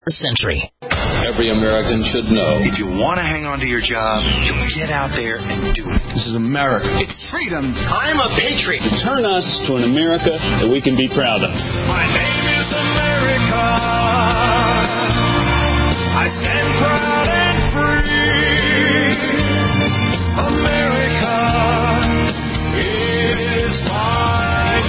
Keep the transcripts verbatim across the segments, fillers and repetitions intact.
century. Every American should know. If you want to hang on to your job, you get out there and do it. This is America. It's freedom. I'm a patriot. Turn us to an America that we can be proud of. My name is America. I stand proud and free. America is my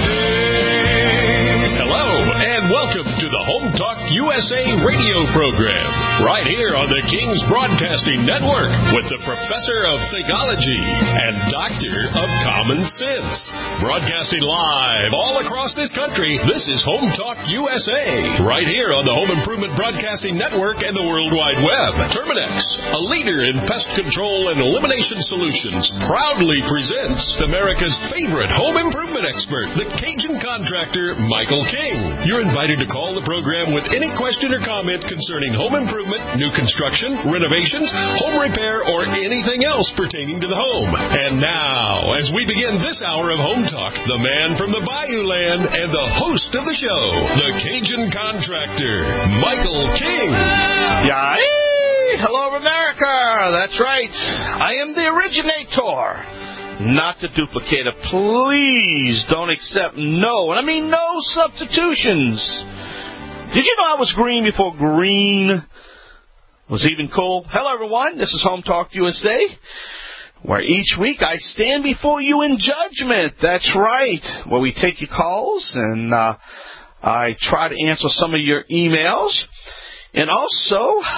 name. Hello, and welcome to the Home Talk U S A radio program, right here on the King's Broadcasting Network, with the Professor of Theology and Doctor of Common Sense. Broadcasting live all across this country, this is Home Talk U S A, right here on the Home Improvement Broadcasting Network and the World Wide Web. Terminex, a leader in pest control and elimination solutions, proudly presents America's favorite home improvement expert, the Cajun contractor, Michael King. You're invited to call the program with any question or comment concerning home improvement, new construction, renovations, home repair, or anything else pertaining to the home. And now, as we begin this hour of Home Talk, the man from the Bayou Land and the host of the show, the Cajun contractor, Michael King. Yay! Hello, America. That's right. I am the originator, not the duplicator. Please don't accept no, and I mean no substitutions. Did you know I was green before green was even cool? Hello, everyone. This is Home Talk U S A, where each week I stand before you in judgment. That's right. Where we take your calls, and uh, I try to answer some of your emails. And also,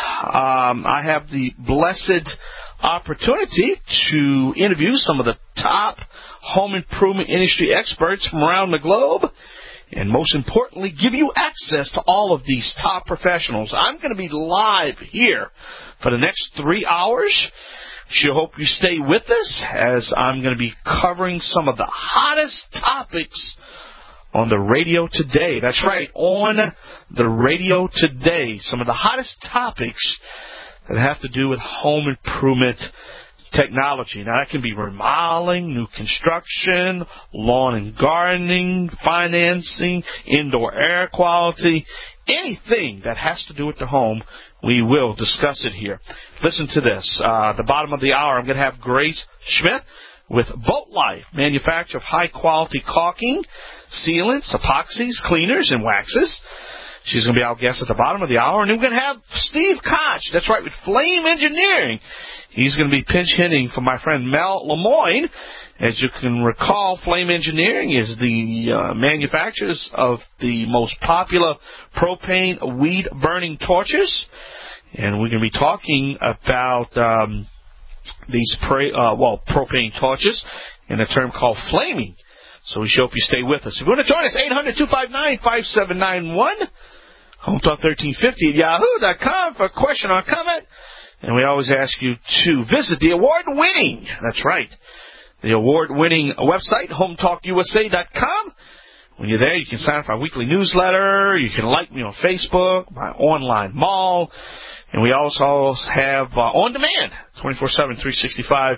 um, I have the blessed opportunity to interview some of the top home improvement industry experts from around the globe. And most importantly, give you access to all of these top professionals. I'm going to be live here for the next three hours. Sure hope you stay with us, as I'm going to be covering some of the hottest topics on the radio today. That's right, on the radio today. Some of the hottest topics that have to do with home improvement technology. Now, that can be remodeling, new construction, lawn and gardening, financing, indoor air quality, anything that has to do with the home. We will discuss it here. Listen to this. Uh, at the bottom of the hour, I'm going to have Grace Schmidt with Boat Life, manufacturer of high-quality caulking, sealants, epoxies, cleaners, and waxes. She's going to be our guest at the bottom of the hour. And then we're going to have Steve Koch. That's right, with Flame Engineering. He's going to be pinch hitting for my friend Mel Lemoyne. As you can recall, Flame Engineering is the uh, manufacturers of the most popular propane weed-burning torches. And we're going to be talking about um, these pra- uh, well propane torches in a term called flaming. So we hope you stay with us. If you want to join us, eight hundred, two five nine, five seven nine one, Home Talk thirteen fifty at yahoo dot com for a question or comment. And we always ask you to visit the award-winning, that's right, the award-winning website, home talk U S A dot com. When you're there, you can sign up for our weekly newsletter. You can like me on Facebook, my online mall. And we also have uh, on-demand, twenty-four seven, three sixty-five.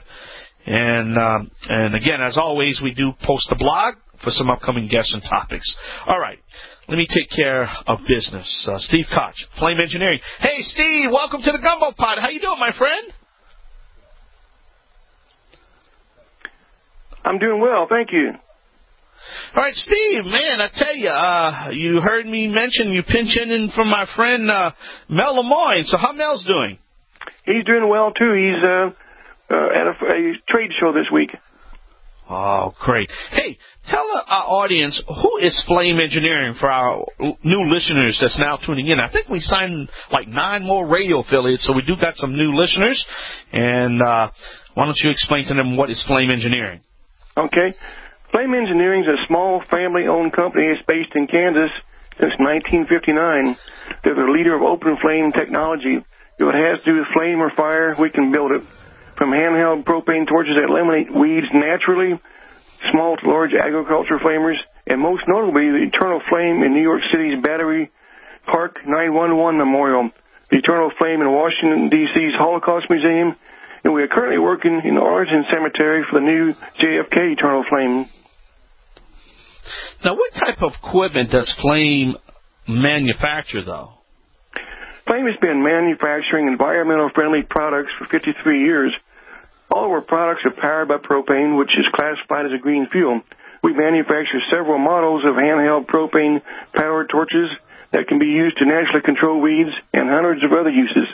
And, um, and again, as always, we do post a blog for some upcoming guests and topics. All right. Let me take care of business. Uh, Steve Koch, Flame Engineering. Hey, Steve, welcome to the Gumbo Pod. How you doing, my friend? I'm doing well, thank you. All right, Steve, man, I tell you, uh, you heard me mention you pinch in from my friend uh, Mel Lemoyne. So how Mel's doing? He's doing well, too. He's uh, uh, at a, a trade show this week. Oh, great. Hey, tell our audience, who is Flame Engineering for our new listeners that's now tuning in? I think we signed like nine more radio affiliates, so we do got some new listeners. And uh, why don't you explain to them what is Flame Engineering? Okay. Flame Engineering is a small family-owned company. It's based in Kansas since nineteen fifty-nine. They're the leader of open flame technology. If it has to do with flame or fire, we can build it. From handheld propane torches that eliminate weeds naturally, small to large agriculture flamers, and most notably the Eternal Flame in New York City's Battery Park nine one one Memorial, the Eternal Flame in Washington, D C's Holocaust Museum, and we are currently working in the Arlington Cemetery for the new J F K Eternal Flame. Now, what type of equipment does Flame manufacture, though? Flame has been manufacturing environmental-friendly products for fifty-three years. All of our products are powered by propane, which is classified as a green fuel. We manufacture several models of handheld propane-powered torches that can be used to naturally control weeds and hundreds of other uses.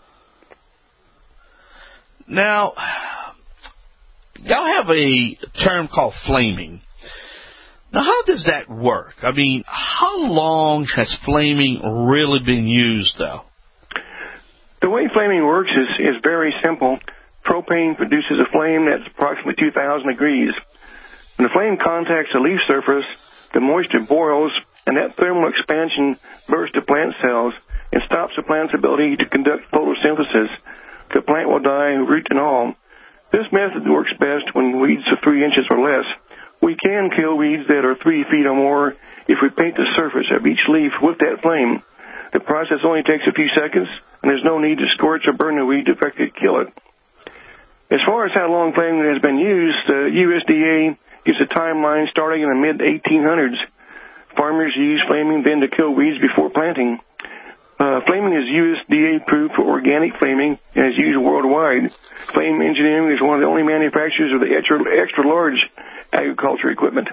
Now, y'all have a term called flaming. Now, how does that work? I mean, how long has flaming really been used, though? The way flaming works is, is very simple. Propane produces a flame that's approximately two thousand degrees. When the flame contacts the leaf surface, the moisture boils, and that thermal expansion bursts the plant cells and stops the plant's ability to conduct photosynthesis. The plant will die, root and all. This method works best when weeds are three inches or less. We can kill weeds that are three feet or more if we paint the surface of each leaf with that flame. The process only takes a few seconds, and there's no need to scorch or burn the weed to effectively kill it. As far as how long flaming has been used, the U S D A gives a timeline starting in the mid eighteen hundreds. Farmers use flaming then to kill weeds before planting. Uh, flaming is U S D A approved for organic flaming and is used worldwide. Flame Engineering is one of the only manufacturers of the extra, extra large agriculture equipment.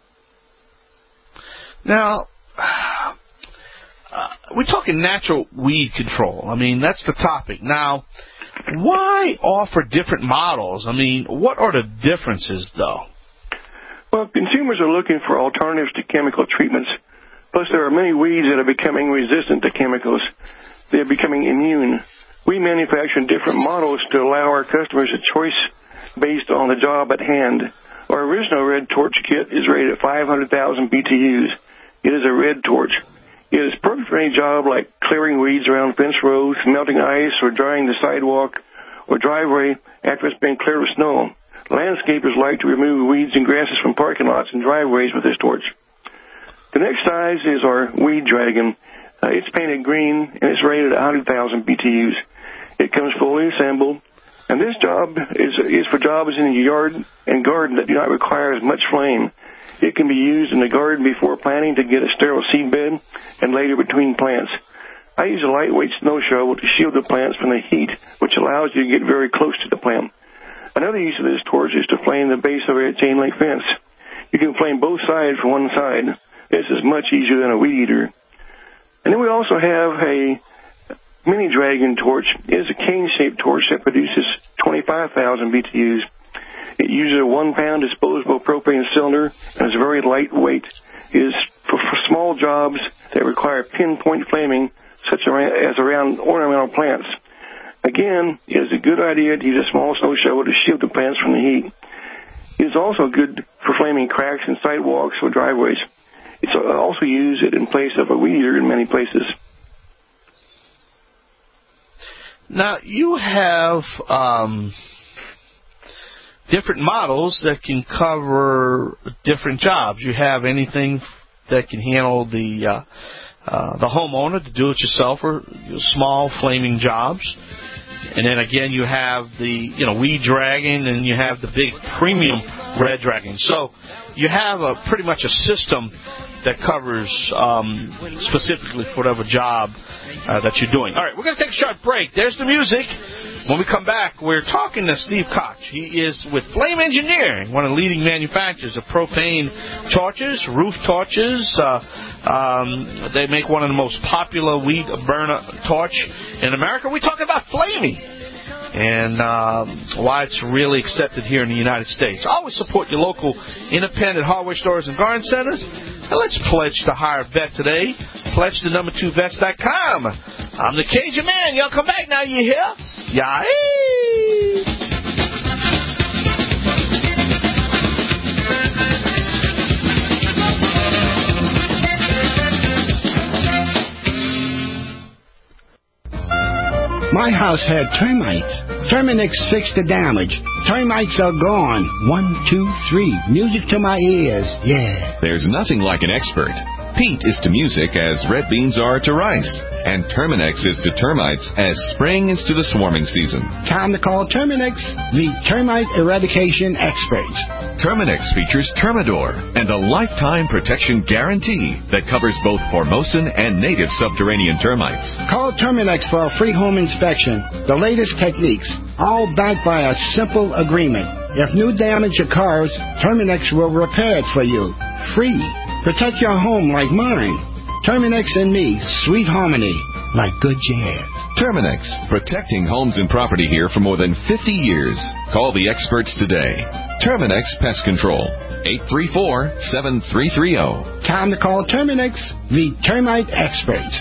Now, uh, we're talking natural weed control. I mean, that's the topic. Now, why offer different models? I mean, what are the differences, though? Well, consumers are looking for alternatives to chemical treatments. Plus, there are many weeds that are becoming resistant to chemicals. They're becoming immune. We manufacture different models to allow our customers a choice based on the job at hand. Our original red torch kit is rated at five hundred thousand B T Us. It is a red torch. It is perfect for any job like clearing weeds around fence rows, melting ice, or drying the sidewalk or driveway after it's been cleared with snow. Landscapers like to remove weeds and grasses from parking lots and driveways with this torch. The next size is our Weed Dragon. Uh, it's painted green, and it's rated at one hundred thousand B T Us. It comes fully assembled, and this job is, is for jobs in the yard and garden that do not require as much flame. It can be used in the garden before planting to get a sterile seed bed and later between plants. I use a lightweight snow shovel to shield the plants from the heat, which allows you to get very close to the plant. Another use of this torch is to flame the base of a chain link fence. You can flame both sides from one side. This is much easier than a weed eater. And then we also have a mini dragon torch. It is a cane-shaped torch that produces twenty-five thousand B T Us. It uses a one-pound disposable propane cylinder and is very lightweight. It is for, for small jobs that require pinpoint flaming, such as around ornamental plants. Again, it is a good idea to use a small snow shovel to shield the plants from the heat. It is also good for flaming cracks in sidewalks or driveways. It's also used in place of a weed eater in many places. Now, you have um, different models that can cover different jobs. You have anything that can handle the uh, uh, the homeowner, the do-it-yourselfer, small flaming jobs. And then again, you have the you know Weed Dragon, and you have the big premium Red Dragon. So you have a pretty much a system that covers um, specifically for whatever job uh, that you're doing. All right, we're going to take a short break. There's the music. When we come back, we're talking to Steve Koch. He is with Flame Engineering, one of the leading manufacturers of propane torches, roof torches. Uh, um, they make one of the most popular weed burner torch in America. We're talking about flaming and um, why it's really accepted here in the United States. Always support your local independent hardware stores and garden centers. And let's pledge to hire a vet today. Pledge to number two vets dot com. I'm the Cajun Man. Y'all come back now, you hear? Yay! My house had termites. Terminix fixed the damage. Termites are gone. One, two, three. Music to my ears. Yeah. There's nothing like an expert. Pete is to music as red beans are to rice, and Terminix is to termites as spring is to the swarming season. Time to call Terminix, the termite eradication experts. Terminex features Termidor and a lifetime protection guarantee that covers both Formosan and native subterranean termites. Call Terminex for a free home inspection. The latest techniques, all backed by a simple agreement. If new damage occurs, Terminex will repair it for you. Free. Protect your home like mine. Terminex and me, sweet harmony, like good jazz. Terminex, protecting homes and property here for more than fifty years. Call the experts today. Terminex Pest Control, eight three four, seven three three zero. Time to call Terminex, the termite experts.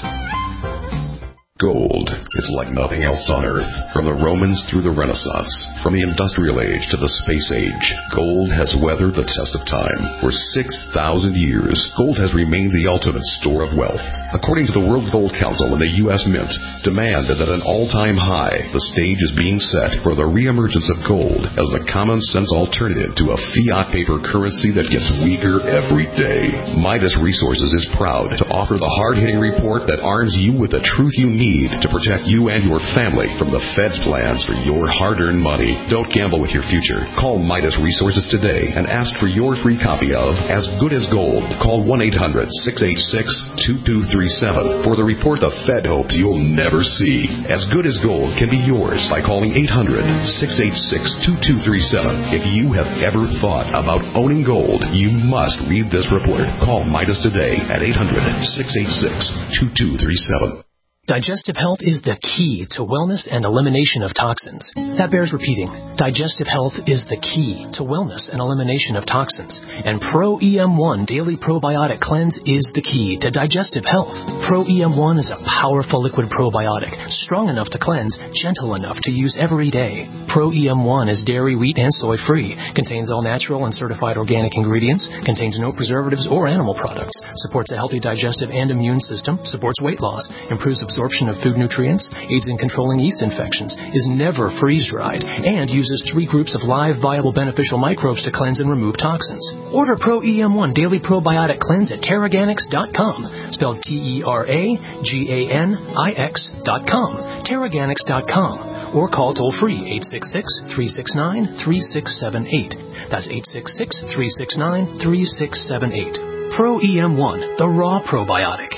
Gold is like nothing else on Earth. From the Romans through the Renaissance, from the Industrial Age to the Space Age, gold has weathered the test of time. For six thousand years, gold has remained the ultimate store of wealth. According to the World Gold Council and the U S Mint, demand is at an all-time high. The stage is being set for the reemergence of gold as the common-sense alternative to a fiat paper currency that gets weaker every day. Midas Resources is proud to offer the hard-hitting report that arms you with the truth you need to protect you and your family from the Fed's plans for your hard-earned money. Don't gamble with your future. Call Midas Resources today and ask for your free copy of As Good as Gold. Call one eight hundred, six eight six, two two three seven for the report the Fed hopes you'll never see. As Good as Gold can be yours by calling eight hundred, six eight six, two two three seven. If you have ever thought about owning gold, you must read this report. Call Midas today at eight hundred, six eight six, two two three seven. Digestive health is the key to wellness and elimination of toxins. That bears repeating. Digestive health is the key to wellness and elimination of toxins. And Pro E M one Daily Probiotic Cleanse is the key to digestive health. Pro E M one is a powerful liquid probiotic, strong enough to cleanse, gentle enough to use every day. Pro E M one is dairy, wheat, and soy free, contains all natural and certified organic ingredients, contains no preservatives or animal products, supports a healthy digestive and immune system, supports weight loss, improves absorption absorption of food nutrients, aids in controlling yeast infections, is never freeze-dried, and uses three groups of live, viable, beneficial microbes to cleanse and remove toxins. Order Pro E M one Daily Probiotic Cleanse at Terraganix dot com, spelled T E R A G A N I X dot com, Terraganix dot com, or call toll-free eight six six, three six nine, three six seven eight. That's eight six six, three six nine, three six seven eight. Pro E M one, the raw probiotic.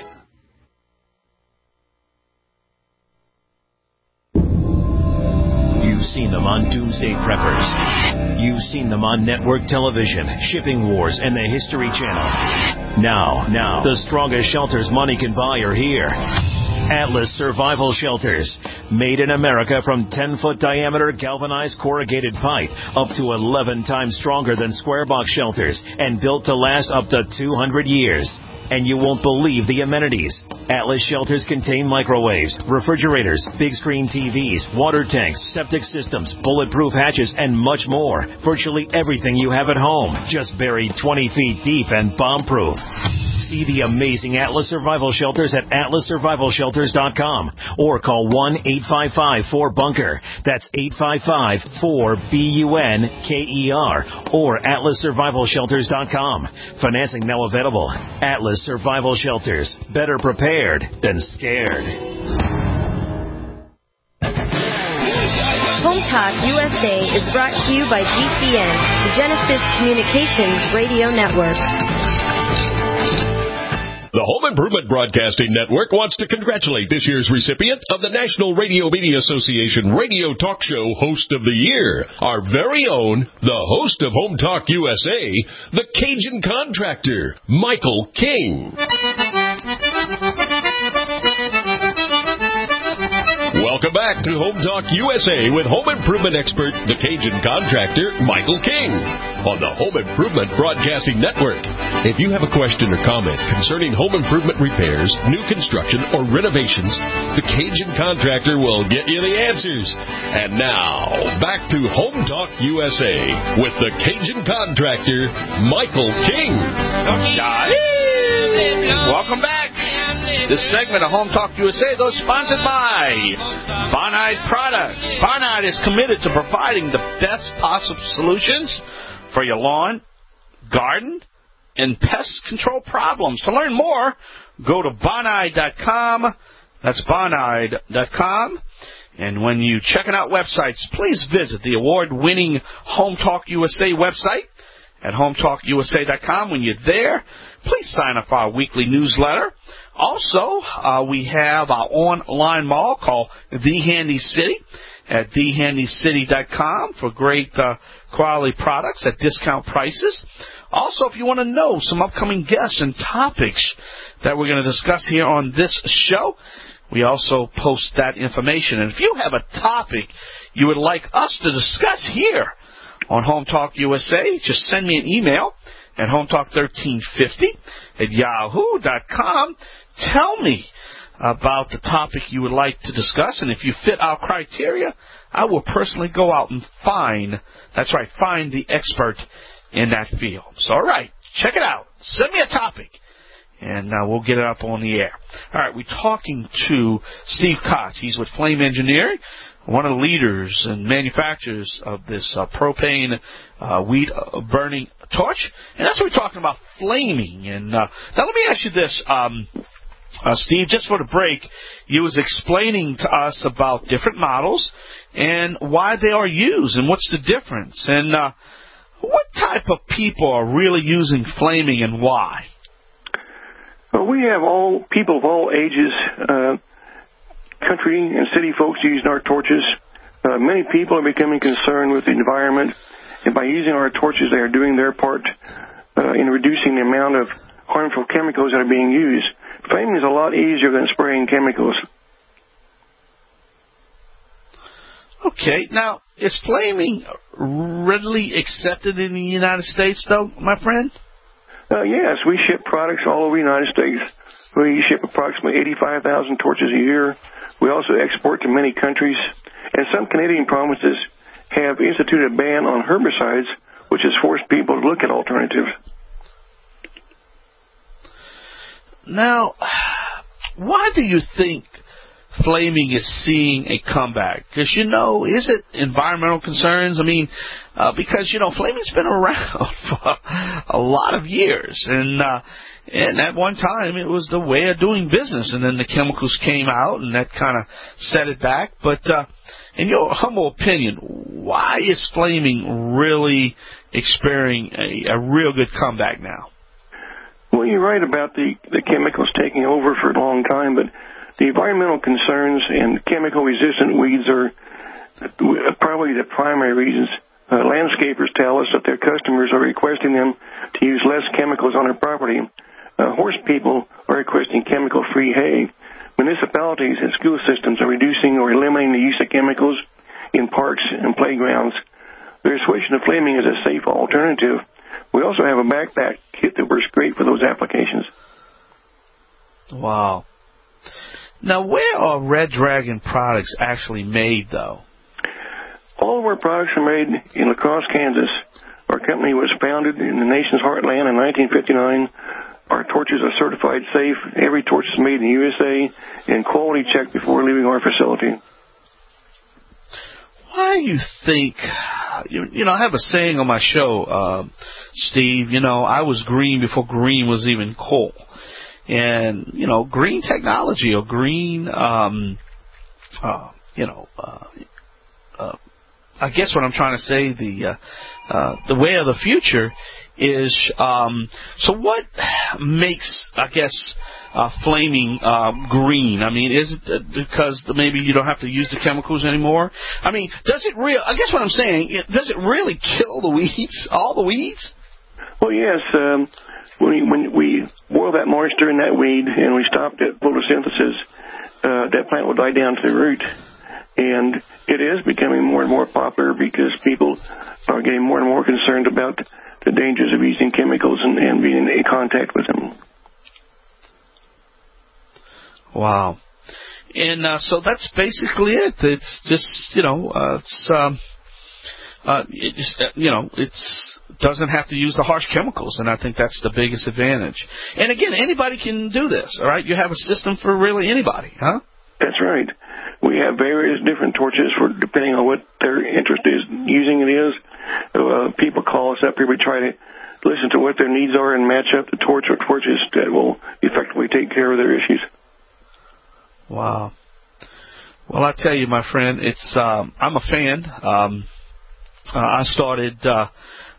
You've seen them on Doomsday Preppers. You've seen them on network television, Shipping Wars, and the History Channel. Now, now, the strongest shelters money can buy are here. Atlas Survival Shelters. Made in America from ten-foot diameter galvanized corrugated pipe, up to eleven times stronger than square box shelters, and built to last up to two hundred years. And you won't believe the amenities. Atlas shelters contain microwaves, refrigerators, big screen T Vs, water tanks, septic systems, bulletproof hatches, and much more. Virtually everything you have at home, just buried twenty feet deep and bomb-proof. See the amazing Atlas Survival Shelters at atlas survival shelters dot com or call one eight five five, four bunker. That's eight five five, four B U N K E R or atlas survival shelters dot com. Financing now available. Atlas Survival Shelters. Better prepared than scared. Home Talk U S A is brought to you by G C N, the Genesis Communications Radio Network. The Home Improvement Broadcasting Network wants to congratulate this year's recipient of the National Radio Media Association Radio Talk Show Host of the Year, our very own, the host of Home Talk U S A, the Cajun Contractor, Michael King. Welcome back to Home Talk U S A with home improvement expert, the Cajun Contractor, Michael King, on the Home Improvement Broadcasting Network. If you have a question or comment concerning home improvement repairs, new construction, or renovations, the Cajun Contractor will get you the answers. And now, back to Home Talk U S A with the Cajun Contractor, Michael King. Welcome back. This segment of Home Talk U S A, though, sponsored by Bonide Products. Bonide is committed to providing the best possible solutions for your lawn, garden, and pest control problems. To learn more, go to bonide dot com. That's bonide dot com. And when you're checking out websites, please visit the award-winning Home Talk U S A website at home talk U S A dot com. When you're there, please sign up for our weekly newsletter. Also, uh, we have our online mall called The Handy City at the handy city dot com for great uh, quality products at discount prices. Also, if you want to know some upcoming guests and topics that we're going to discuss here on this show, we also post that information. And if you have a topic you would like us to discuss here on Home Talk U S A, just send me an email at home talk thirteen fifty at yahoo dot com. Tell me about the topic you would like to discuss, and if you fit our criteria, I will personally go out and find, that's right, find the expert in that field. So, all right, check it out. Send me a topic, and uh, we'll get it up on the air. All right, we're talking to Steve Koch. He's with Flame Engineering, one of the leaders and manufacturers of this uh, propane uh, weed burning torch. And that's what we're talking about, flaming. And uh, now let me ask you this, um, uh, Steve, just for the break, you was explaining to us about different models and why they are used and what's the difference. And uh, what type of people are really using flaming and why? Well, we have all people of all ages, uh, country and city folks using our torches. Uh, many people are becoming concerned with the environment, and by using our torches, they are doing their part uh, in reducing the amount of harmful chemicals that are being used. Flaming is a lot easier than spraying chemicals. Okay, now, is flaming readily accepted in the United States, though, my friend? Uh, yes, we ship products all over the United States. We ship approximately eighty-five thousand torches a year. We also export to many countries. And some Canadian provinces have instituted a ban on herbicides, which has forced people to look at alternatives. Now, why do you think flaming is seeing a comeback? Because, you know, is it environmental concerns? I mean, uh, because, you know, flaming's been around for a lot of years. And, uh, and at one time, it was the way of doing business. And then the chemicals came out, and that kind of set it back. But uh, in your humble opinion, why is flaming really experiencing a, a real good comeback now? Well, you're right about the, the chemicals taking over for a long time, but the environmental concerns and chemical-resistant weeds are probably the primary reasons. Uh, landscapers tell us that their customers are requesting them to use less chemicals on their property. Uh, horse people are requesting chemical-free hay. Municipalities and school systems are reducing or eliminating the use of chemicals in parks and playgrounds. They're switching to flaming as a safe alternative. We also have a backpack kit that works great for those applications. Wow. Now, where are Red Dragon products actually made, though? All of our products are made in La Crosse, Kansas. Our company was founded in the nation's heartland in nineteen fifty-nine. Our torches are certified safe. Every torch is made in the U S A and quality checked before leaving our facility. Why do you think, you, you know, I have a saying on my show, uh, Steve, you know, I was green before green was even cool. And, you know, green technology or green, um, uh, you know, uh, uh, I guess what I'm trying to say, the uh, uh, the way of the future is, um, so what makes, I guess, uh, flaming uh, green? I mean, is it because maybe you don't have to use the chemicals anymore? I mean, does it real? I guess what I'm saying, it, does it really kill the weeds, all the weeds? Well, yes. Um, when, we, when we boil that moisture in that weed and we stop that photosynthesis, uh, that plant will die down to the root. And it is becoming more and more popular because people are getting more and more concerned about the dangers of using chemicals and, and being in contact with them. Wow. And uh, so that's basically it. It's just, you know, uh, it's, um, uh, it just, uh, you know, it's doesn't have to use the harsh chemicals, and I think that's the biggest advantage. And again, anybody can do this, all right? You have a system for really anybody, huh? That's right. We have various different torches for depending on what their interest is using it is. Uh, people call us up here. We try to listen to what their needs are and match up the torch or torches that will effectively take care of their issues. Wow. Well, I tell you, my friend, it's um, I'm a fan. Um, uh, I started uh,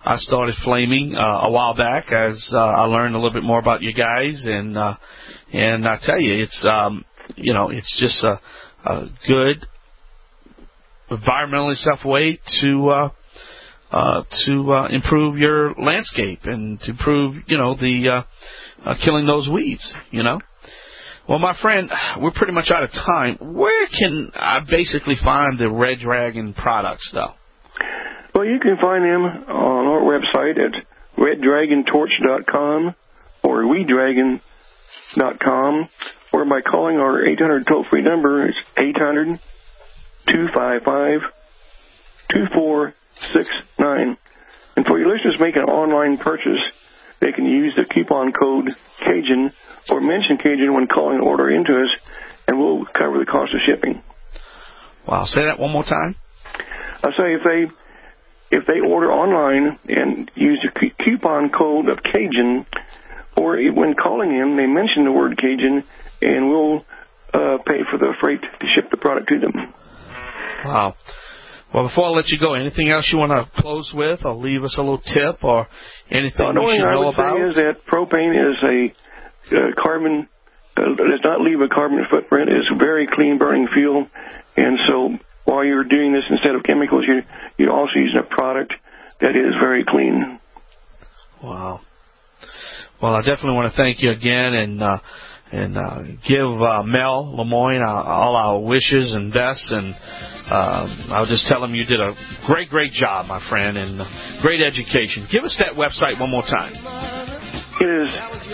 I started Flaming uh, a while back as uh, I learned a little bit more about you guys, and uh, and I tell you, it's um, you know, it's just a, a good, environmentally safe way to uh, uh, to uh, improve your landscape and to improve, you know, the uh, uh, killing those weeds, you know. Well, my friend, we're pretty much out of time. Where can I basically find the Red Dragon products, though? Well, you can find them on our website at red dragon torch dot com or we dragon dot com, or by calling our eight hundred toll-free number. It's eight hundred, two five five, two four six nine. And for your listeners making an online purchase, they can use the coupon code Cajun or mention Cajun when calling an order into us, and we'll cover the cost of shipping. Wow, say that one more time. I say if they if they order online and use the coupon code of Cajun, or when calling in, they mention the word Cajun, and we'll uh, pay for the freight to ship the product to them. Wow. Well, before I let you go, anything else you want to close with, or leave us a little tip, or anything we should know about? The only thing I would say is that propane is a uh, carbon, uh, does not leave a carbon footprint. It's a very clean burning fuel, and so while you're doing this instead of chemicals, you're, you're also using a product that is very clean. Wow. Well, I definitely want to thank you again, and uh, and uh, give uh, Mel Lemoyne uh, all our wishes and best, and uh, I'll just tell him you did a great, great job, my friend, and uh, great education. Give us that website one more time. It is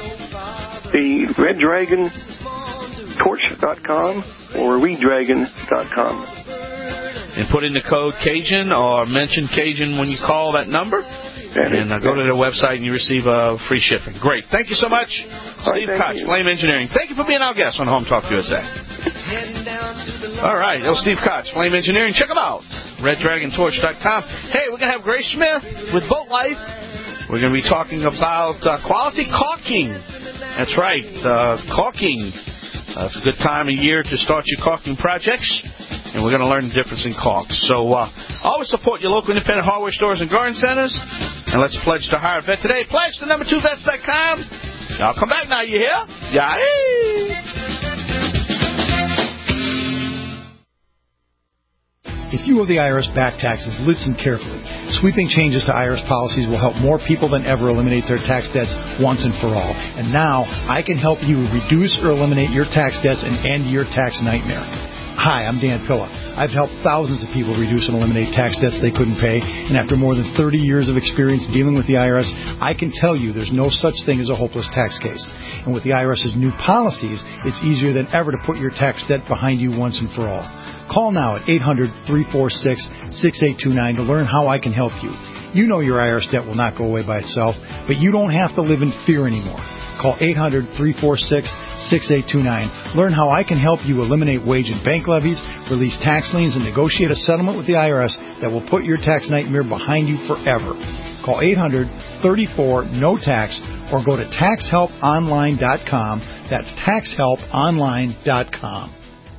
the red dragon torch dot com or we dragon dot com. And put in the code Cajun or mention Cajun when you call that number. And uh, go to their website and you receive uh, free shipping. Great. Thank you so much, Steve Koch, Flame Engineering. Thank you for being our guest on Home Talk U S A. All right. That was Steve Koch, Flame Engineering. Check them out. red dragon torch dot com. Hey, we're going to have Grace Smith with Boat Life. We're going to be talking about uh, quality caulking. That's right. Uh, caulking. Uh, it's a good time of year to start your caulking projects. And we're going to learn the difference in caulks. So uh, always support your local independent hardware stores and garden centers. And let's pledge to hire a vet today. Pledge to number two vets dot com. Y'all come back now, you hear? Yeah. If you owe the I R S back taxes, listen carefully. Sweeping changes to I R S policies will help more people than ever eliminate their tax debts once and for all. And now I can help you reduce or eliminate your tax debts and end your tax nightmare. Hi, I'm Dan Pilla. I've helped thousands of people reduce and eliminate tax debts they couldn't pay, and after more than thirty years of experience dealing with the I R S, I can tell you there's no such thing as a hopeless tax case. And with the IRS's new policies, it's easier than ever to put your tax debt behind you once and for all. Call now at eight hundred, three four six, six eight two nine to learn how I can help you. You know your I R S debt will not go away by itself, but you don't have to live in fear anymore. Call eight hundred, three four six, six eight two nine. Learn how I can help you eliminate wage and bank levies, release tax liens, and negotiate a settlement with the I R S that will put your tax nightmare behind you forever. Call eight hundred, three four, N O tax or go to tax help online dot com. That's tax help online dot com.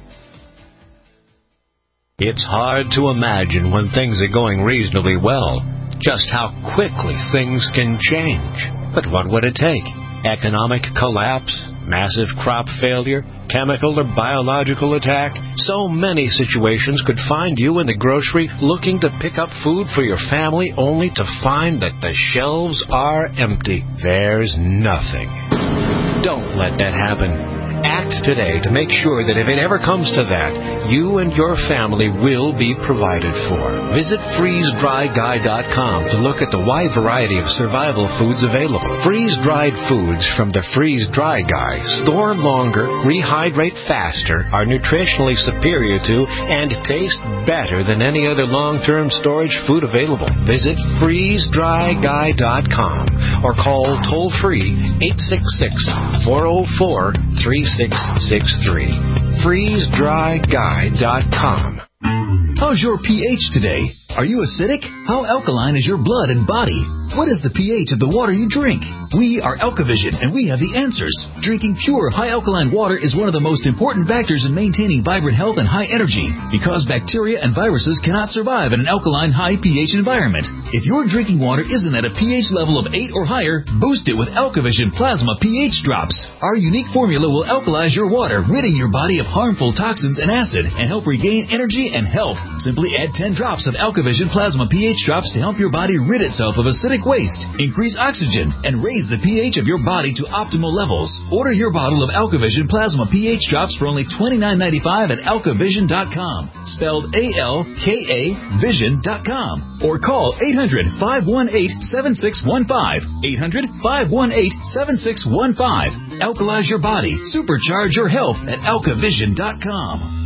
It's hard to imagine when things are going reasonably well just how quickly things can change. But what would it take? Economic collapse, massive crop failure, chemical or biological attack. So many situations could find you in the grocery looking to pick up food for your family only to find that the shelves are empty. There's nothing. Don't let that happen. Act today to make sure that if it ever comes to that, you and your family will be provided for. Visit freeze dry guy dot com to look at the wide variety of survival foods available. Freeze-dried foods from the Freeze Dry Guy store longer, rehydrate faster, are nutritionally superior to, and taste better than any other long-term storage food available. Visit freeze dry guy dot com or call toll-free eight six six, four oh four, three six six three. freeze dry guy dot com. How's your pH today? Are you acidic? How alkaline is your blood and body? What is the pH of the water you drink? We are Alkavision, and we have the answers. Drinking pure, high-alkaline water is one of the most important factors in maintaining vibrant health and high energy, because bacteria and viruses cannot survive in an alkaline, high pH environment. If your drinking water isn't at a pH level of eight or higher, boost it with Alkavision Plasma pH Drops. Our unique formula will alkalize your water, ridding your body of harmful toxins and acid, and help regain energy and health. Simply add ten drops of Alkavision Plasma pH Drops to help your body rid itself of acidic waste, increase oxygen, and raise the pH of your body to optimal levels. Order your bottle of Alkavision Plasma pH Drops for only twenty-nine ninety-five at alkavision dot com, spelled A L K A vision dot com, or call eight hundred, five one eight, seven six one five, eight hundred, five one eight, seven six one five. Alkalize your body, supercharge your health at alkavision dot com.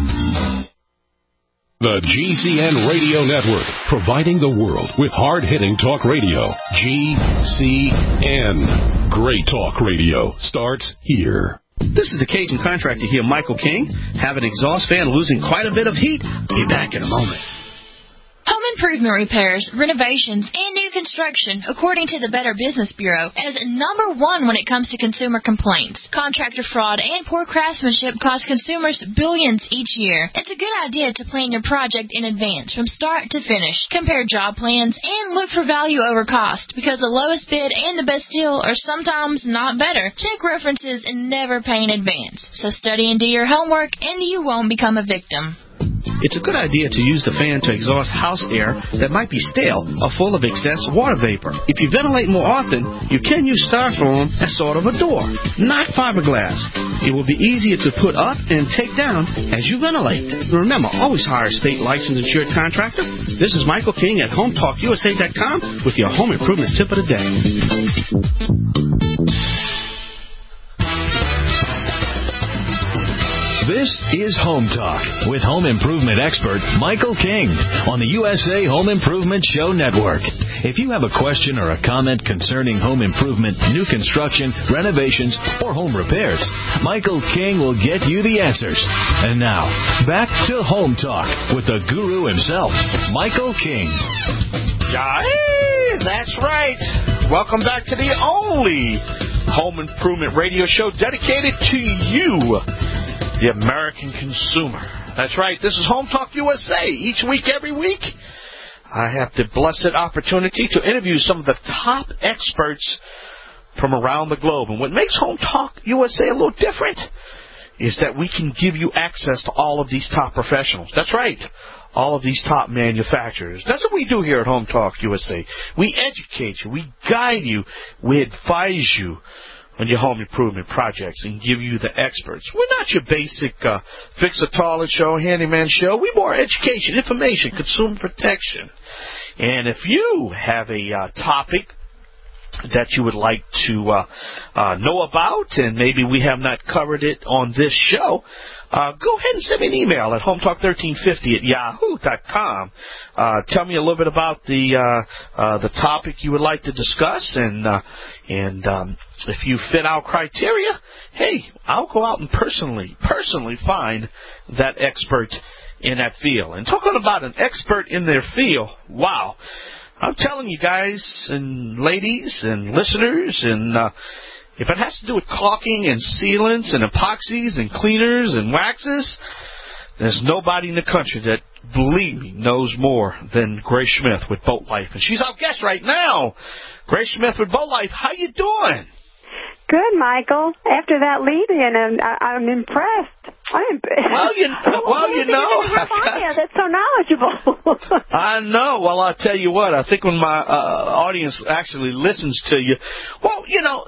The G C N Radio Network, providing the world with hard-hitting talk radio. G C N. Great talk radio starts here. This is the Cajun contractor here, Michael King. Have an exhaust fan losing quite a bit of heat. Be back in a moment. Home improvement repairs, renovations, and new construction, according to the Better Business Bureau, is number one when it comes to consumer complaints. Contractor fraud and poor craftsmanship cost consumers billions each year. It's a good idea to plan your project in advance, from start to finish. Compare job plans and look for value over cost, because the lowest bid and the best deal are sometimes not better. Check references and never pay in advance. So study and do your homework, and you won't become a victim. It's a good idea to use the fan to exhaust house air that might be stale or full of excess water vapor. If you ventilate more often, you can use styrofoam as sort of a door, not fiberglass. It will be easier to put up and take down as you ventilate. Remember, always hire a state licensed insured contractor. This is Michael King at home talk U S A dot com with your home improvement tip of the day. This is Home Talk with home improvement expert Michael King on the U S A Home Improvement Show Network. If you have a question or a comment concerning home improvement, new construction, renovations, or home repairs, Michael King will get you the answers. And now, back to Home Talk with the guru himself, Michael King. Hey, that's right. Welcome back to the only home improvement radio show dedicated to you, the American consumer. That's right. This is Home Talk U S A. Each week, every week, I have the blessed opportunity to interview some of the top experts from around the globe. And what makes Home Talk U S A a little different is that we can give you access to all of these top professionals. That's right. All of these top manufacturers. That's what we do here at Home Talk U S A. We educate you. We guide you. We advise you on your home improvement projects and give you the experts. We're not your basic uh, fix-a-toilet show, handyman show. We're more education, information, consumer protection. And if you have a uh, topic that you would like to uh, uh, know about, and maybe we have not covered it on this show, uh, go ahead and send me an email at home talk thirteen fifty at yahoo dot com. Uh, tell me a little bit about the uh, uh, the topic you would like to discuss, and uh, and um, if you fit our criteria, hey, I'll go out and personally personally find that expert in that field. And talking about an expert in their field, wow. I'm telling you guys and ladies and listeners, and uh, if it has to do with caulking and sealants and epoxies and cleaners and waxes, there's nobody in the country that, believe me, knows more than Grace Smith with Boat Life. And she's our guest right now. Grace Smith with Boat Life, how you doing? Good, Michael. After that lead-in, I'm, I'm impressed. I'm well, you, well, you know, got, that's so knowledgeable. I know. Well, I'll tell you what. I think when my uh, audience actually listens to you, well, you know,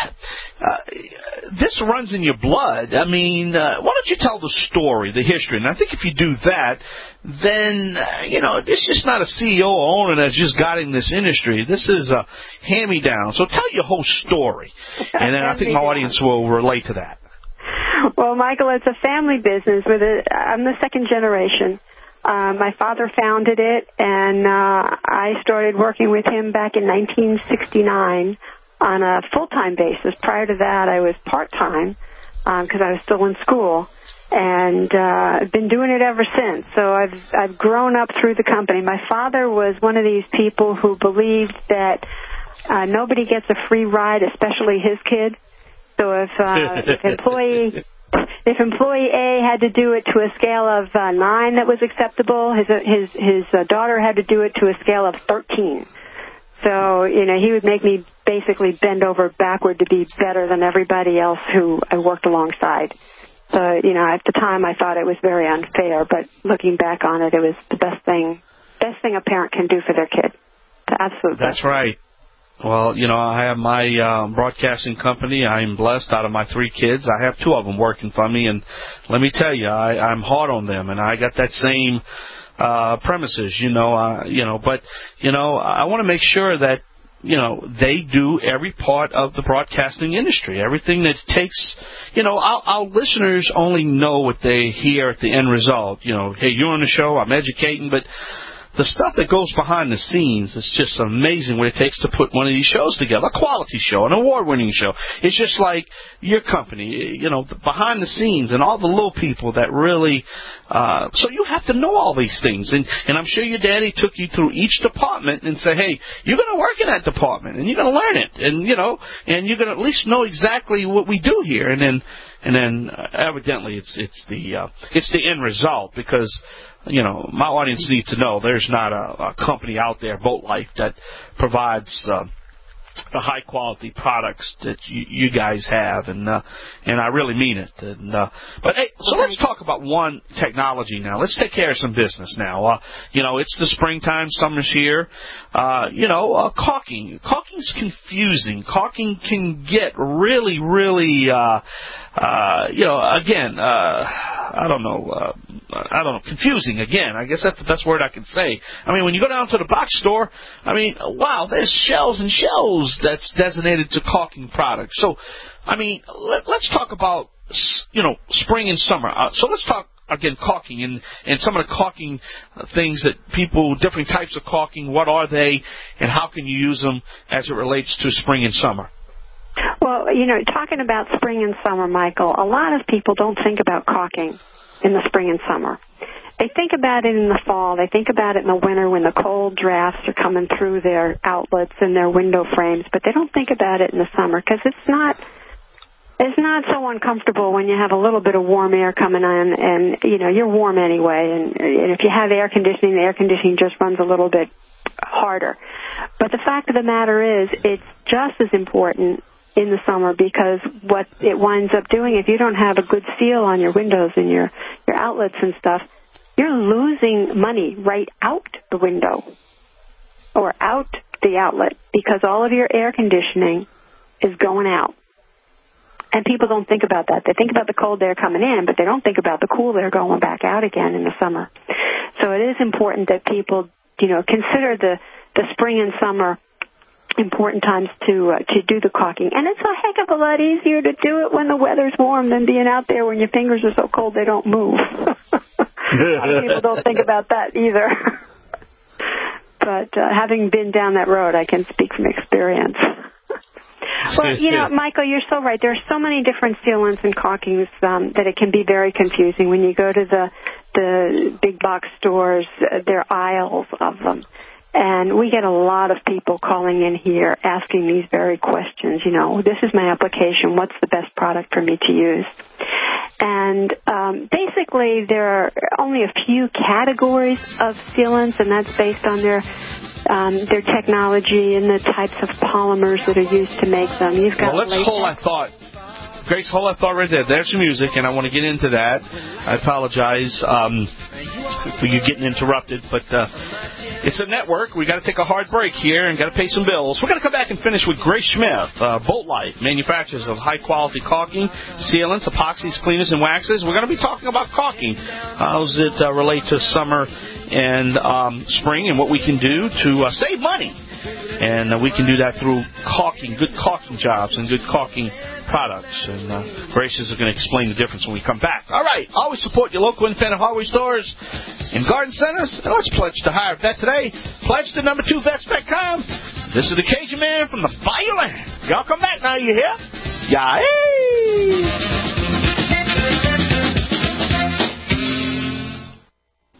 uh, this runs in your blood. I mean, uh, why don't you tell the story, the history? And I think if you do that, then, uh, you know, it's just not a C E O or owner that's just got in this industry. This is a hand-me-down. So tell your whole story, and then I think my audience will relate to that. Well, Michael, it's a family business. With a, I'm the second generation. Uh, my father founded it, and uh, I started working with him back in nineteen sixty-nine on a full-time basis. Prior to that, I was part-time because um, I was still in school. and uh, I've been doing it ever since. So I've I've grown up through the company. My father was one of these people who believed that uh, nobody gets a free ride, especially his kid. So if uh, if employee if employee A had to do it to a scale of uh, nine that was acceptable, his his his uh, daughter had to do it to a scale of thirteen. So, you know, he would make me basically bend over backward to be better than everybody else who I worked alongside. So, you know, at the time I thought it was very unfair, but looking back on it, it was the best thing, best thing a parent can do for their kid. Absolutely. That's right. Well, you know, I have my uh, broadcasting company. I'm blessed. Out of my three kids, I have two of them working for me, and let me tell you, I, I'm hard on them, and I got that same uh, premises, you know, uh, you know, but, you know, I want to make sure that, you know, they do every part of the broadcasting industry, everything that takes, you know, our, our listeners only know what they hear at the end result. You know, hey, you're on the show, I'm educating, but the stuff that goes behind the scenes is just amazing what it takes to put one of these shows together, a quality show, an award-winning show. It's just like your company, you know, the behind the scenes and all the little people that really, uh, so you have to know all these things. And, and I'm sure your daddy took you through each department and say, hey, you're going to work in that department and you're going to learn it. And, you know, and you're going to at least know exactly what we do here. And then, and then uh, evidently it's, it's the, uh, it's the end result because, you know, my audience needs to know there's not a, a company out there, Boat Life, that provides uh, the high quality products that you, you guys have, and uh, and I really mean it. And, uh, but hey, so let's talk about one technology now. Let's take care of some business now. Uh, you know, it's the springtime, summer's here. Uh, you know, uh, caulking. Caulking's confusing. Caulking can get really, really. Uh, Uh, you know, again, uh, I don't know, uh, I don't know, confusing again. I guess that's the best word I can say. I mean, when you go down to the box store, I mean, wow, there's shelves and shelves that's designated to caulking products. So, I mean, let, let's talk about, you know, spring and summer. Uh, so let's talk, again, caulking and, and some of the caulking things that people, different types of caulking, what are they, and how can you use them as it relates to spring and summer? Well, you know, talking about spring and summer, Michael, a lot of people don't think about caulking in the spring and summer. They think about it in the fall. They think about it in the winter when the cold drafts are coming through their outlets and their window frames, but they don't think about it in the summer because it's not it's not so uncomfortable when you have a little bit of warm air coming in and, you know, you're warm anyway. And, and if you have air conditioning, the air conditioning just runs a little bit harder. But the fact of the matter is it's just as important in the summer because what it winds up doing, if you don't have a good seal on your windows and your, your outlets and stuff, you're losing money right out the window or out the outlet because all of your air conditioning is going out. And people don't think about that. They think about the cold air coming in, but they don't think about the cool air going back out again in the summer. So it is important that people, you know, consider the, the spring and summer important times to uh, to do the caulking. And it's a heck of a lot easier to do it when the weather's warm than being out there when your fingers are so cold they don't move. A lot of people don't think about that either. But uh, having been down that road, I can speak from experience. Well, you know, Michael, you're so right. There are so many different sealants and caulkings um, that it can be very confusing. When you go to the the big box stores, uh, there are aisles of them. And we get a lot of people calling in here asking these very questions. You know, this is my application. What's the best product for me to use? And um, basically, there are only a few categories of sealants, and that's based on their um, their technology and the types of polymers that are used to make them. You've got. Well, let's hold that thought. Grace, hold that thought right there. There's some music, and I want to get into that. I apologize um, for you getting interrupted, but uh, it's a network. We got to take a hard break here and got to pay some bills. We're going to come back and finish with Grace Smith, uh, Boat Life, manufacturers of high-quality caulking, sealants, epoxies, cleaners, and waxes. We're going to be talking about caulking. How does it uh, relate to summer and um, spring and what we can do to uh, save money? And uh, we can do that through caulking, good caulking jobs and good caulking products. And uh, Grace is going to explain the difference when we come back. All right. Always support your local independent hardware stores and garden centers. And let's pledge to hire a vet today. Pledge to number two vets dot com. This is the Cajun Man from the Bayou Land. Y'all come back now, you hear? Yeah.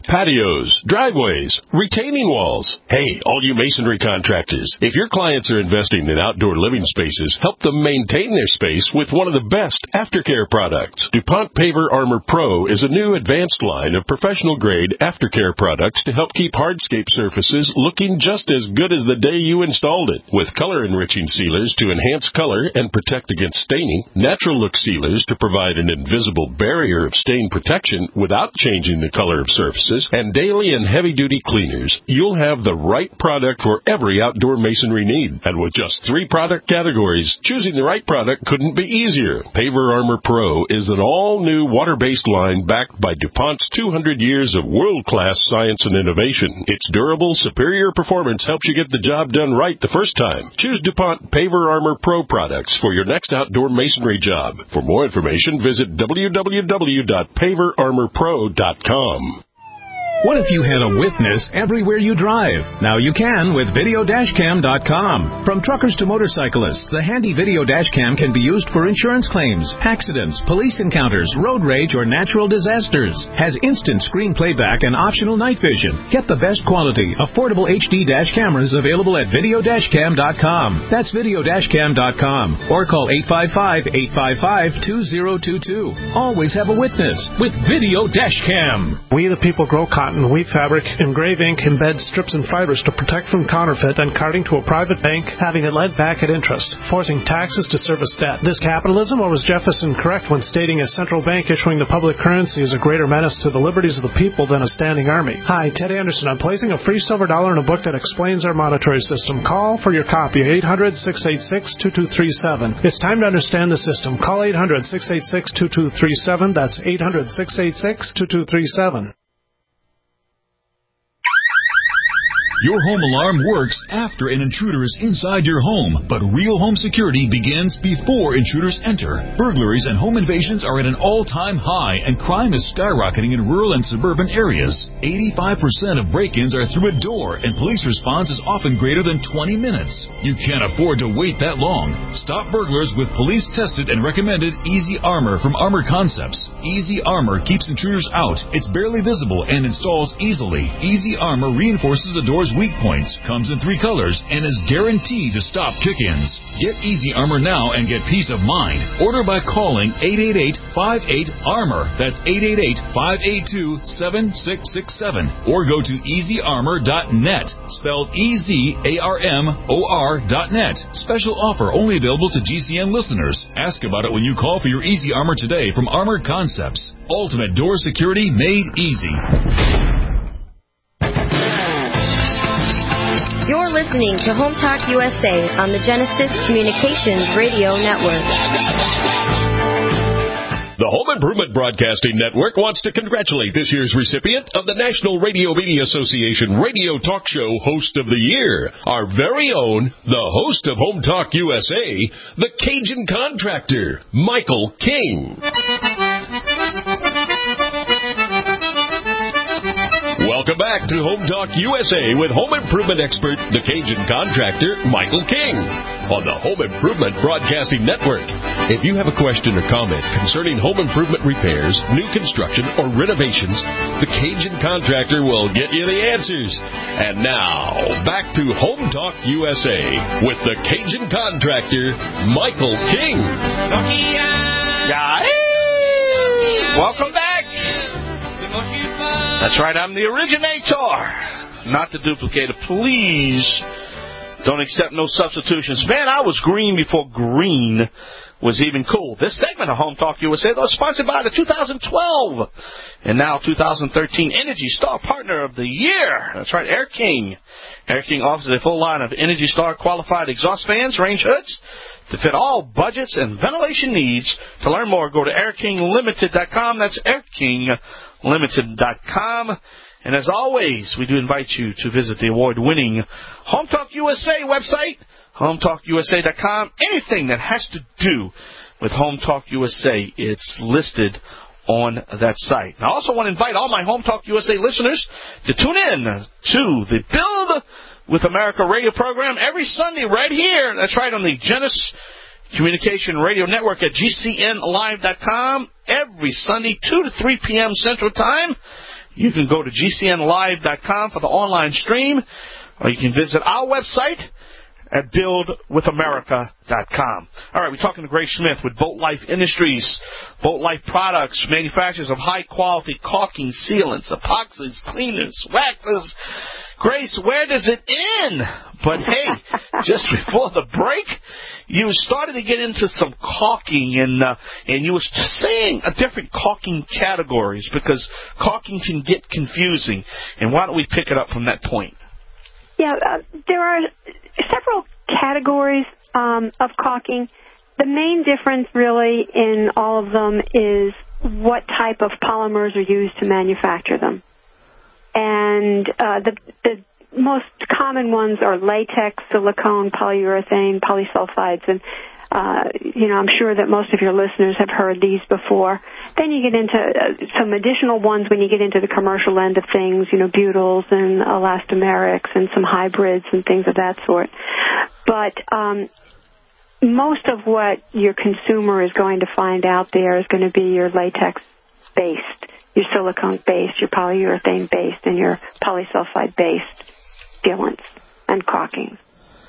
patios, driveways, retaining walls. Hey, all you masonry contractors, if your clients are investing in outdoor living spaces, help them maintain their space with one of the best aftercare products. DuPont Paver Armor Pro is a new advanced line of professional-grade aftercare products to help keep hardscape surfaces looking just as good as the day you installed it. With color-enriching sealers to enhance color and protect against staining, natural look sealers to provide an invisible barrier of stain protection without changing the color of surfaces, and daily and heavy-duty cleaners, you'll have the right product for every outdoor masonry need. And with just three product categories, choosing the right product couldn't be easier. Paver Armor Pro is an all-new water-based line backed by DuPont's two hundred years of world-class science and innovation. Its durable, superior performance helps you get the job done right the first time. Choose DuPont Paver Armor Pro products for your next outdoor masonry job. For more information, visit w w w dot paver armor pro dot com. What if you had a witness everywhere you drive? Now you can with video dash cam dot com. From truckers to motorcyclists, the handy video dash cam can be used for insurance claims, accidents, police encounters, road rage, or natural disasters. Has instant screen playback and optional night vision. Get the best quality, affordable H D dash cameras available at video dash cam dot com. That's video dash cam dot com. Or call eight five five, eight five five, two zero two two. Always have a witness with Video Dash Cam. We the people grow cotton. Wheat fabric, engrave ink, embed strips and fibers to protect from counterfeit and carting to a private bank, having it lent back at interest, forcing taxes to service debt. This capitalism, or was Jefferson correct when stating a central bank issuing the public currency is a greater menace to the liberties of the people than a standing army? Hi, Ted Anderson. I'm placing a free silver dollar in a book that explains our monetary system. Call for your copy, eight hundred, six eight six, two two three seven. It's time to understand the system. Call eight hundred, six eight six, two two three seven. That's eight hundred, six eight six, two two three seven. Your home alarm works after an intruder is inside your home, but real home security begins before intruders enter. Burglaries and home invasions are at an all-time high, and crime is skyrocketing in rural and suburban areas. eighty-five percent of break-ins are through a door, and police response is often greater than twenty minutes. You can't afford to wait that long. Stop burglars with police-tested and recommended Easy Armor from Armor Concepts. Easy Armor keeps intruders out. It's barely visible and installs easily. Easy Armor reinforces a door's weak points, comes in three colors, and is guaranteed to stop kick-ins. Get Easy Armor now and get peace of mind. Order by calling eight eight eight, five eight, ARMOR. That's eight eight eight, five eight two, seven six six seven. Or go to easy armor dot net, spelled E Z A R M O R dot net. Special offer only available to G C N listeners. Ask about it when you call for your Easy Armor today from Armored Concepts. Ultimate door security made easy. You're listening to Home Talk U S A on the Genesis Communications Radio Network. The Home Improvement Broadcasting Network wants to congratulate this year's recipient of the National Radio Media Association Radio Talk Show Host of the Year, our very own, the host of Home Talk U S A, the Cajun Contractor, Michael King. Welcome back to Home Talk U S A with home improvement expert, the Cajun Contractor, Michael King, on the Home Improvement Broadcasting Network. If you have a question or comment concerning home improvement repairs, new construction, or renovations, the Cajun Contractor will get you the answers. And now, back to Home Talk U S A with the Cajun Contractor, Michael King. Yeah. Welcome back. That's right, I'm the originator, not the duplicator. Please don't accept no substitutions. Man, I was green before green was even cool. This segment of Home Talk U S A, though, is sponsored by the two thousand twelve and now two thousand thirteen Energy Star Partner of the Year. That's right, Air King. Air King offers a full line of Energy Star qualified exhaust fans, range hoods, to fit all budgets and ventilation needs. To learn more, go to air king limited dot com. That's air king limited dot com. And as always, we do invite you to visit the award-winning Home Talk U S A website, home talk u s a dot com. Anything that has to do with Home Talk U S A, it's listed on that site. And I also want to invite all my Home Talk U S A listeners to tune in to the Build with America radio program every Sunday right here. That's right, on the Genesis Communication Radio Network at G C N live dot com every Sunday, two to three p.m. Central Time. You can go to G C N live dot com for the online stream, or you can visit our website at build with america dot com. All right, we're talking to Grace Smith with Boat Life Industries. Boat Life Products, manufacturers of high-quality caulking, sealants, epoxies, cleaners, waxes. Grace, where does it end? But, hey, just before the break, you started to get into some caulking, and uh, and you were saying a different caulking categories because caulking can get confusing. And why don't we pick it up from that point? Yeah, uh, there are several categories um, of caulking. The main difference really in all of them is what type of polymers are used to manufacture them. And uh, the, the most common ones are latex, silicone, polyurethane, polysulfides, and Uh, you know, I'm sure that most of your listeners have heard these before. Then you get into uh, some additional ones when you get into the commercial end of things, you know, butyls and elastomerics and some hybrids and things of that sort. But um, most of what your consumer is going to find out there is going to be your latex-based, your silicone-based, your polyurethane-based, and your polysulfide-based sealants and caulking.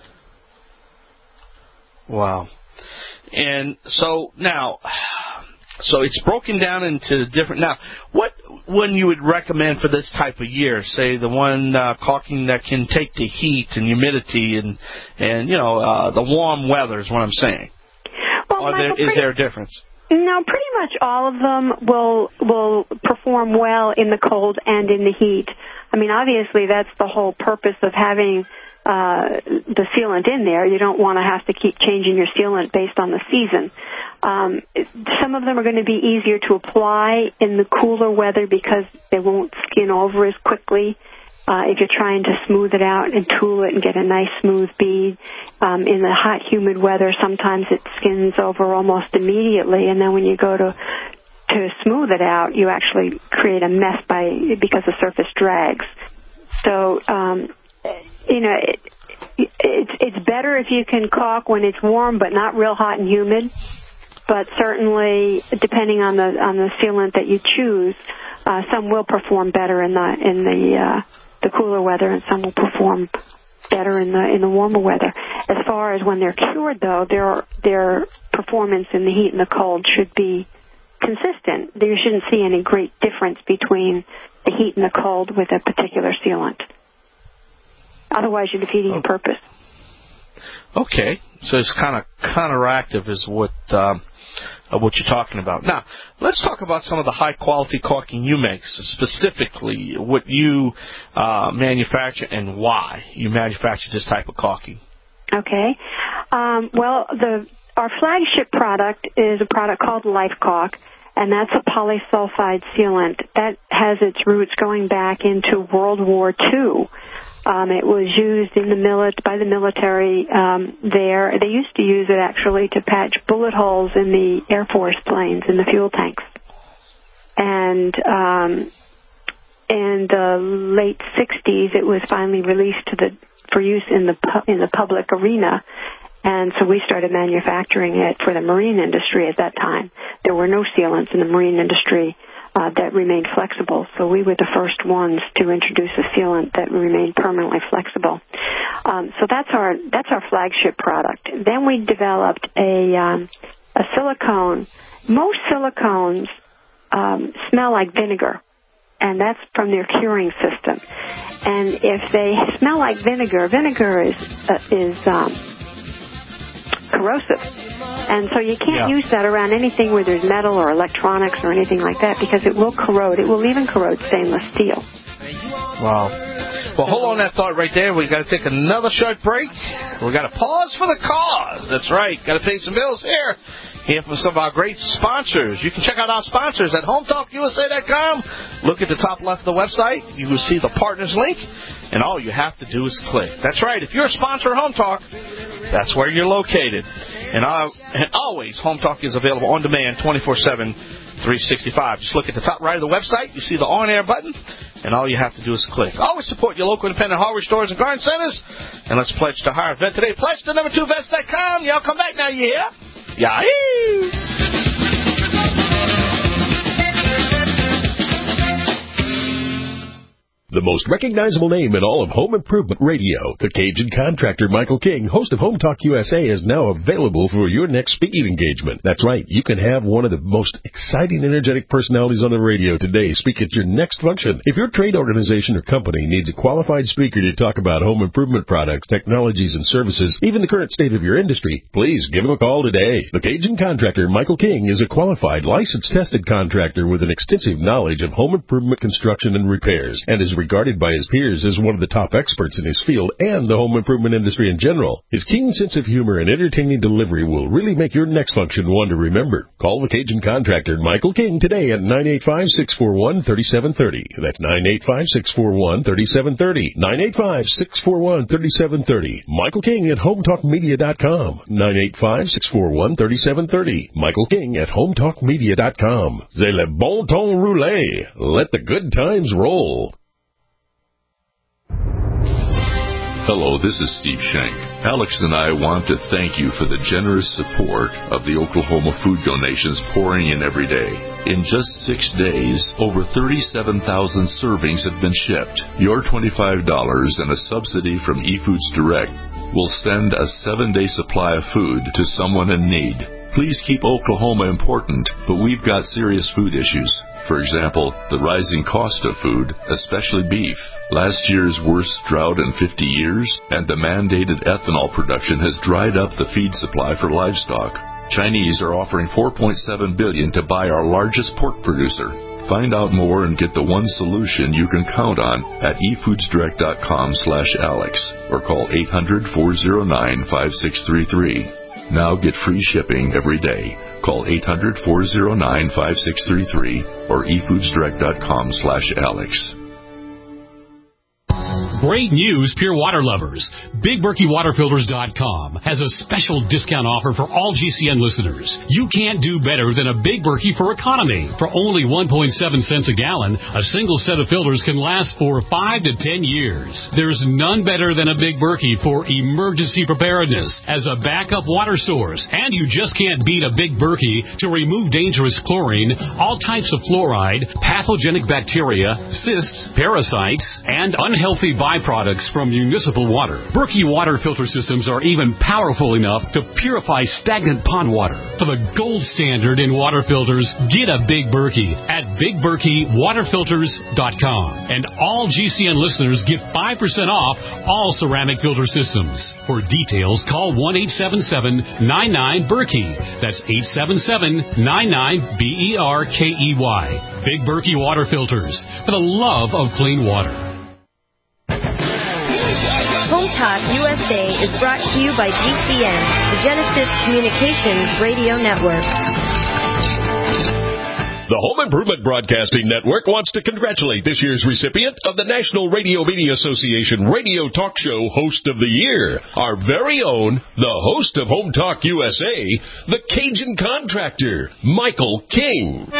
Wow. And so now, so it's broken down into different. Now, what one you would recommend for this type of year? Say the one uh, caulking that can take the heat and humidity and and you know uh, the warm weather is what I'm saying. Well, Are there, Michael, is there a difference? No, pretty much all of them will will perform well in the cold and in the heat. I mean, obviously that's the whole purpose of having Uh, the sealant in there. You don't want to have to keep changing your sealant based on the season. Um, some of them are going to be easier to apply in the cooler weather because they won't skin over as quickly. Uh, if you're trying to smooth it out and tool it and get a nice smooth bead, um, in the hot, humid weather, sometimes it skins over almost immediately, and then when you go to to smooth it out, you actually create a mess by because the surface drags. So, um, you know, it, it's it's better if you can caulk when it's warm, but not real hot and humid. But certainly, depending on the on the sealant that you choose, uh, some will perform better in the in the uh, the cooler weather, and some will perform better in the in the warmer weather. As far as when they're cured, though, their their performance in the heat and the cold should be consistent. You shouldn't see any great difference between the heat and the cold with a particular sealant. Otherwise, you're defeating your purpose. Okay, so it's kind of counteractive is what um, uh, what you're talking about. Now, let's talk about some of the high-quality caulking you make, specifically what you uh, manufacture and why you manufacture this type of caulking. Okay. Um, well, the our flagship product is a product called Life Caulk, and that's a polysulfide sealant. That has its roots going back into World War Two. Um, it was used in the mili- by the military um, there. They used to use it actually to patch bullet holes in the Air Force planes in the fuel tanks. And um, in the late sixties, it was finally released to the for use in the pu- in the public arena. And so we started manufacturing it for the marine industry at that time. There were no sealants in the marine industry Uh, that remained flexible. So we were the first ones to introduce a sealant that remained permanently flexible. Um, so that's our that's our flagship product. Then we developed a um, a silicone. Most silicones um, smell like vinegar, and that's from their curing system. And if they smell like vinegar, vinegar is uh, is um, corrosive. And so you can't yeah. use that around anything where there's metal or electronics or anything like that because it will corrode. It will even corrode stainless steel. Wow. Well, hold on that thought right there. We've got to take another short break. We've got to pause for the cause. That's right. Got to pay some bills here. Hear from some of our great sponsors. You can check out our sponsors at home talk U S A dot com. Look at the top left of the website. You will see the partners link. And all you have to do is click. That's right. If you're a sponsor of Home Talk, that's where you're located. And, I, and always, Home Talk is available on demand twenty-four seven, three sixty-five. Just look at the top right of the website. You see the on-air button, and all you have to do is click. Always support your local independent hardware stores and garden centers. And let's pledge to hire a vet today. Pledge to number two vets dot com. Y'all come back now, you hear? Yahoo! The most recognizable name in all of home improvement radio, the Cajun Contractor Michael King, host of Home Talk U S A, is now available for your next speaking engagement. That's right, you can have one of the most exciting, energetic personalities on the radio today speak at your next function. If your trade organization or company needs a qualified speaker to talk about home improvement products, technologies, and services, even the current state of your industry, please give him a call today. The Cajun Contractor Michael King is a qualified, licensed, tested contractor with an extensive knowledge of home improvement construction and repairs, and is regarded by his peers as one of the top experts in his field and the home improvement industry in general. His keen sense of humor and entertaining delivery will really make your next function one to remember. Call the Cajun Contractor Michael King today at nine eight five, six four one, three seven three zero. That's nine eight five, six four one, three seven three zero. nine eight five, six four one, three seven three zero. Michael King at home talk media dot com. nine eight five, six four one, three seven three zero. Michael King at home talk media dot com. C'est le bon ton roulé. Let the good times roll. Hello, this is Steve Shank. Alex and I want to thank you for the generous support of the Oklahoma food donations pouring in every day. In just six days, over thirty-seven thousand servings have been shipped. Your twenty-five dollars and a subsidy from eFoods Direct will send a seven-day supply of food to someone in need. Please keep Oklahoma important, but we've got serious food issues. For example, the rising cost of food, especially beef, last year's worst drought in fifty years, and the mandated ethanol production has dried up the feed supply for livestock. Chinese are offering four point seven billion dollars to buy our largest pork producer. Find out more and get the one solution you can count on at e foods direct dot com slash alex or call eight hundred, four oh nine, five six three three. Now get free shipping every day. Call eight hundred, four oh nine, five six three three or e foods direct dot com slash alex. Great news, Pure Water lovers. Big Berkey Water Filters dot com has a special discount offer for all G C N listeners. You can't do better than a Big Berkey for economy. For only one point seven cents a gallon, a single set of filters can last for five to ten years. There's none better than a Big Berkey for emergency preparedness as a backup water source. And you just can't beat a Big Berkey to remove dangerous chlorine, all types of fluoride, pathogenic bacteria, cysts, parasites, and unhealthy byproducts from municipal water. Berkey water filter systems are even powerful enough to purify stagnant pond water. For the gold standard in water filters, get a Big Berkey at big berkey water filters dot com. And all G C N listeners get five percent off all ceramic filter systems. For details, call one eight seven seven, nine nine, Berkey. That's eight seven seven, nine nine, B E R K E Y. Big Berkey Water Filters, for the love of clean water. Home Talk U S A is brought to you by G C N, the Genesis Communications Radio Network. The Home Improvement Broadcasting Network wants to congratulate this year's recipient of the National Radio Media Association Radio Talk Show Host of the Year, our very own, the host of Home Talk U S A, the Cajun Contractor, Michael King.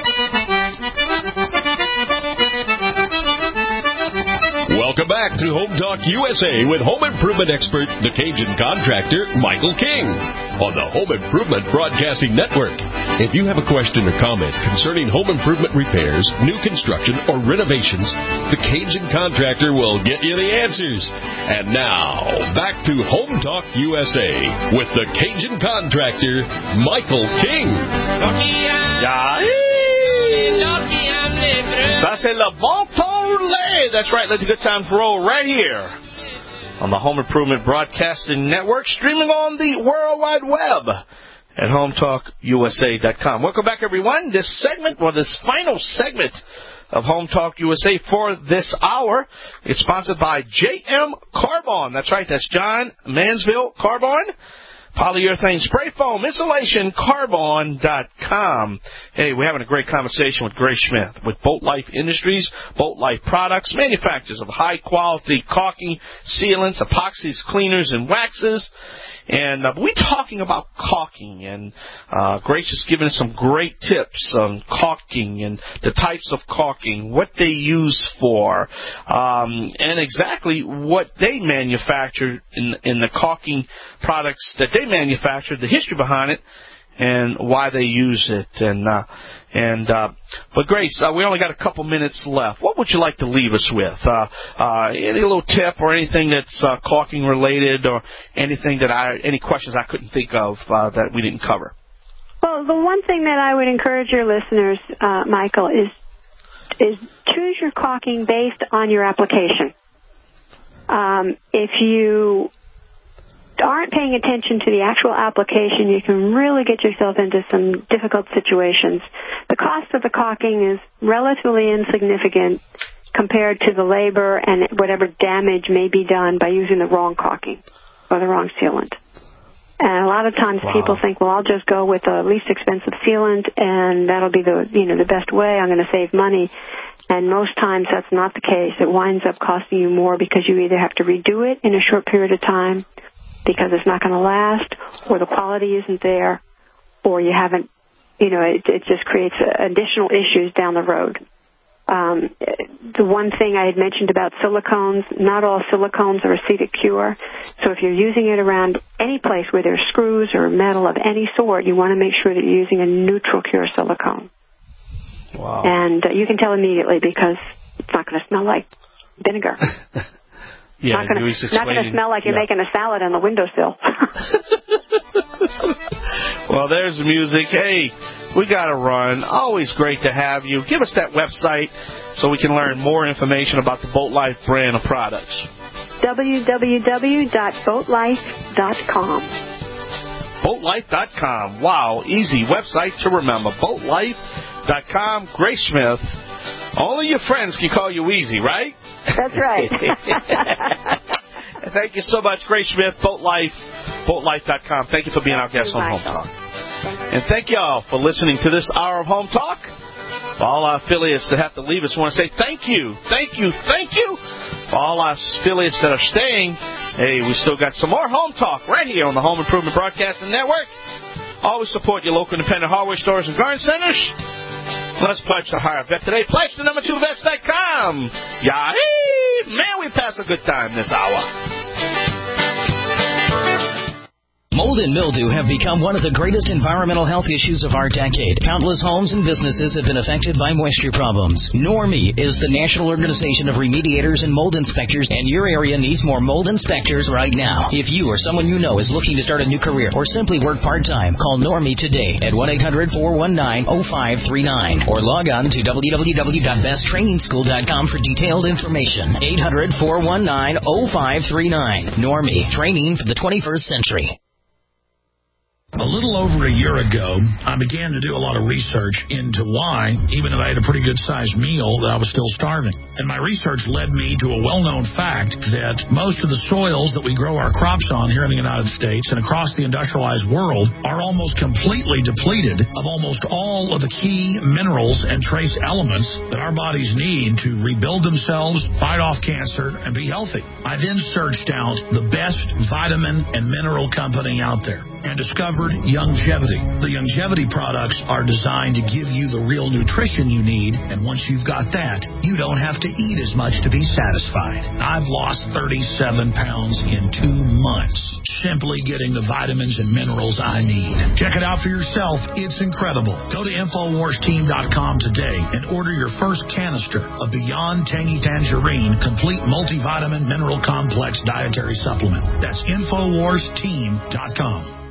Welcome back to Home Talk U S A with home improvement expert, the Cajun Contractor, Michael King, on the Home Improvement Broadcasting Network. If you have a question or comment concerning home improvement repairs, new construction, or renovations, the Cajun Contractor will get you the answers. And now, back to Home Talk U S A with the Cajun Contractor, Michael King. Yeah. Ça, c'est le bon ton roulé. That's right. Let the good times roll right here on the Home Improvement Broadcasting Network, streaming on the World Wide Web at home talk U S A dot com. Welcome back, everyone. This segment, or this final segment of Home Talk U S A for this hour, is sponsored by J M Carbon. That's right. That's John Mansville Carbon. Polyurethane spray foam insulation, carbon dot com. Hey, we're having a great conversation with Grace Smith with Boat Life Industries, Boat Life Products, manufacturers of high-quality caulking, sealants, epoxies, cleaners, and waxes. And uh, we're talking about caulking, and uh, Grace is giving us some great tips on caulking and the types of caulking, what they use for, um, and exactly what they manufacture in, in the caulking products that they manufacture, the history behind it, and why they use it. And uh, and uh, but Grace, uh, we only got a couple minutes left. What would you like to leave us with? Uh, uh, any little tip or anything that's uh, caulking related, or anything that I any questions I couldn't think of uh, that we didn't cover? Well, the one thing that I would encourage your listeners, uh, Michael, is is choose your caulking based on your application. Um, if you aren't paying attention to the actual application, you can really get yourself into some difficult situations. The cost of the caulking is relatively insignificant compared to the labor and whatever damage may be done by using the wrong caulking or the wrong sealant. And a lot of times wow. people think, well, I'll just go with the least expensive sealant, and that'll be the you know the best way. I'm going to save money. And most times that's not the case. It winds up costing you more because you either have to redo it in a short period of time because it's not going to last, or the quality isn't there, or you haven't, you know, it, it just creates additional issues down the road. Um, the one thing I had mentioned about silicones, not all silicones are acetic cure. So if you're using it around any place where there's screws or metal of any sort, you want to make sure that you're using a neutral cure silicone. Wow. And uh, you can tell immediately because it's not going to smell like vinegar. Yeah, not going to smell like you're yeah. making a salad on the windowsill. Well, there's the music. Hey, we got to run. Always great to have you. Give us that website so we can learn more information about the Boat Life brand of products. w w w dot boat life dot com. boat life dot com. Wow, easy website to remember. boat life dot com. Grace Smith. Only your friends can call you Easy, right? That's right. Thank you so much, Grace Smith, Boat Life, boat life dot com. Thank you for being our guest on Home Talk. And thank you all for listening to this hour of Home Talk. For all our affiliates that have to leave us, I want to say thank you, thank you, thank you. For all our affiliates that are staying, hey, we still got some more Home Talk right here on the Home Improvement Broadcasting Network. Always support your local independent hardware stores and garden centers. Let's pledge to hire a vet today. Pledge to number two vets dot com. Yahee! Man, we pass a good time this hour. Mold and mildew have become one of the greatest environmental health issues of our decade. Countless homes and businesses have been affected by moisture problems. Normie is the national organization of remediators and mold inspectors, and your area needs more mold inspectors right now. If you or someone you know is looking to start a new career or simply work part-time, call Normie today at one eight hundred four one nine oh five three nine or log on to w w w dot best training school dot com for detailed information. eight hundred four one nine oh five three nine. Normie, training for the twenty-first century. A little over a year ago, I began to do a lot of research into why, even if I had a pretty good-sized meal, that I was still starving. And my research led me to a well-known fact that most of the soils that we grow our crops on here in the United States and across the industrialized world are almost completely depleted of almost all of the key minerals and trace elements that our bodies need to rebuild themselves, fight off cancer, and be healthy. I then searched out the best vitamin and mineral company out there and discovered Youngevity. The Youngevity products are designed to give you the real nutrition you need, and once you've got that, you don't have to eat as much to be satisfied. I've lost thirty-seven pounds in two months simply getting the vitamins and minerals I need. Check it out for yourself. It's incredible. Go to infowars team dot com today and order your first canister of Beyond Tangy Tangerine Complete Multivitamin Mineral Complex Dietary Supplement. That's infowars team dot com.